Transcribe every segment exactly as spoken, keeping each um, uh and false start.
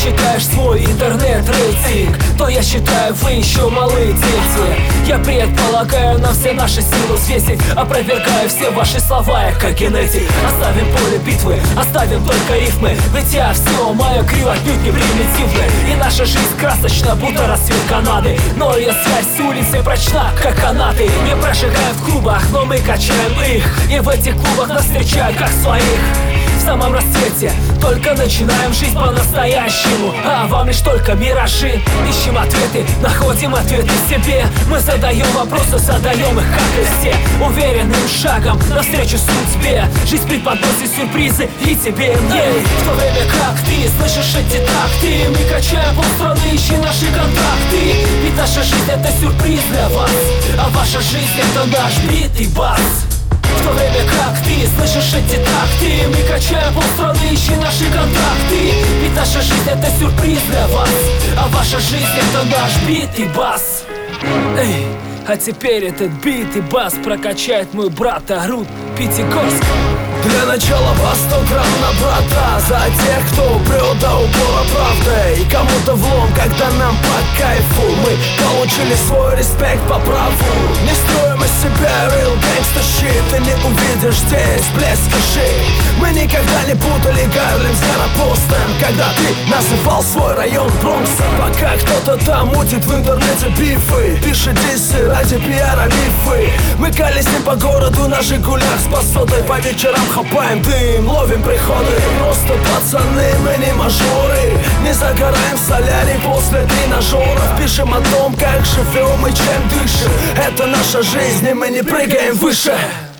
считаешь свой интернет-рейтинг, то я считаю, вы еще малы, дети. Я предполагаю, нам все наши силы взвесить, опровергаю все ваши слова, я как генетик. Оставим поле битвы, оставим только рифмы, ведь я все мое криво отнюдь не примитивны. И наша жизнь красочна, будто рассвет Канады, но ее связь с улицей прочна, как канаты. Не прожигаем в клубах, но мы качаем их, и в этих клубах нас встречают как своих. В самом расцвете, только начинаем жизнь по-настоящему, а вам лишь только миражи. Ищем ответы, находим ответы в себе. Мы задаем вопросы, задаем их, как и все, уверенным шагом навстречу судьбе. Жизнь преподносит сюрпризы и тебе, и мне. В то время как ты слышишь эти такты, мы качаем полстраны, ищи наши контакты. Ведь наша жизнь это сюрприз для вас, а ваша жизнь это наш бит и бас. В то время как ты слышишь эти такты, мы качаем полстраны, ищи наши контакты. Ведь наша жизнь это сюрприз для вас, а ваша жизнь это наш бит и бас. Эй, а теперь этот бит и бас прокачает мой брат Арут Пятигорск. Для начала по сто грамм на брата, за тех, кто упрет до упора правды, и кому-то влом, когда нам по кайфу. Мы получили свой респект по праву. Не строим из себя real gangsta shit, ты не увидишь здесь блеск ши. Мы никогда не путали Гарлем с Гарапостом, когда ты называл свой район Бронксом. Пока кто-то там мутит в интернете бифы, пишет диссы ради пиара мифы. Мы колесим по городу на Жигулях с посудой, по вечерам хапаем дым, ловим приходы. Просто пацаны, мы не мажоры, не загораем в солярий после тренажеров. Пишем о том, как живем и чем дышим. Это наша жизнь, и мы не прыгаем выше.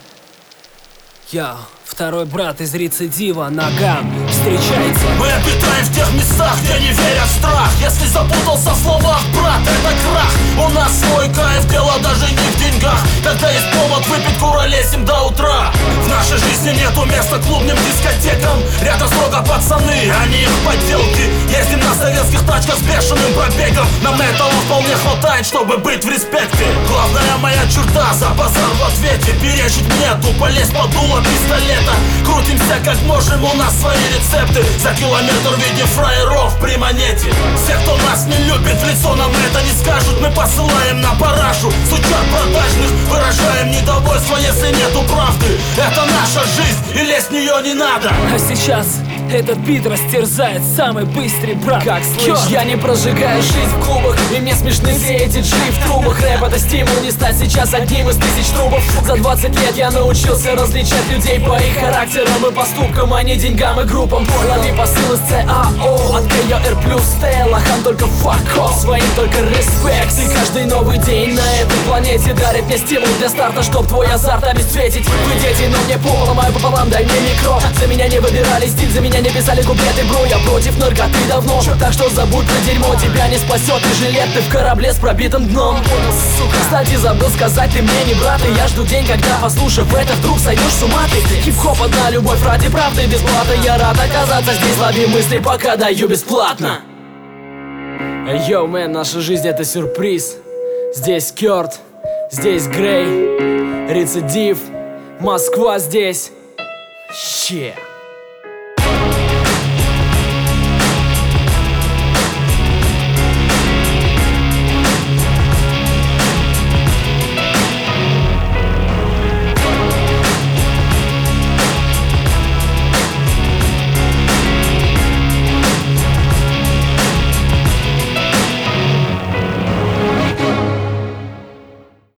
Я второй брат из рецидива, Наган, встречайте. Мы обитаем в тех местах, где не верят в страх. Если запутался в словах, брат, это крах. У нас свой кайф, дело даже не в деньгах. Когда есть повод выпить, куролесим до утра. В нашей жизни нету места клубным дискотекам. Рядом строго пацаны, а не их подделки. Ездим на советских тачках с бешеным пробегом. Нам этого вполне хватает, чтобы быть в респекте. Главная моя черта, за базар в ответе. Перечить мне, тупо лезть под дуло пистолета. Крутимся как можем, у нас свои рецепты. За километр видим фраеров при монете. Все, кто нас не любит, в лицо нам это не скажут. Мы посылаем на парашу сучат продажных, выражаем недовольство, если нету правды. Это наша жизнь, и лезть в нее не надо. А сейчас этот бит растерзает самый быстрый брат. Как слышишь, я не прожигаю жизнь в клубах, и мне смешны все эти джи в трубах. Рэп это стимул не стать сейчас одним из тысяч трубов. За двадцать лет я научился различать людей по их характерам и поступкам, а не деньгам и группам. Лови посыл из ЦАО от К Р плюс Т. Лохан только fuck off, своим только респект. И каждый новый день на этой планете дарит мне стимул для старта, чтоб твой азарт обесцветить. Вы дети, но мне пол, ломаю пополам, дай мне микро. За меня не выбирали стиль, за меня не писали куплеты, бро. Я против наркоты давно, так что забудь про дерьмо. Тебя не спасет и жилет, ты в корабле с пробитым дном. Сука, кстати, забыл сказать, ты мне не брат. И я жду день, когда, послушав это, вдруг сойдешь с ума ты. Хип-хоп одна любовь ради правды бесплатно. Я рад оказаться здесь, лови мысли, пока даю бесплатно. Эй, йоу, мэн, наша жизнь это сюрприз. Здесь Кёрт, здесь Грей, рецидив, Москва здесь. Щет.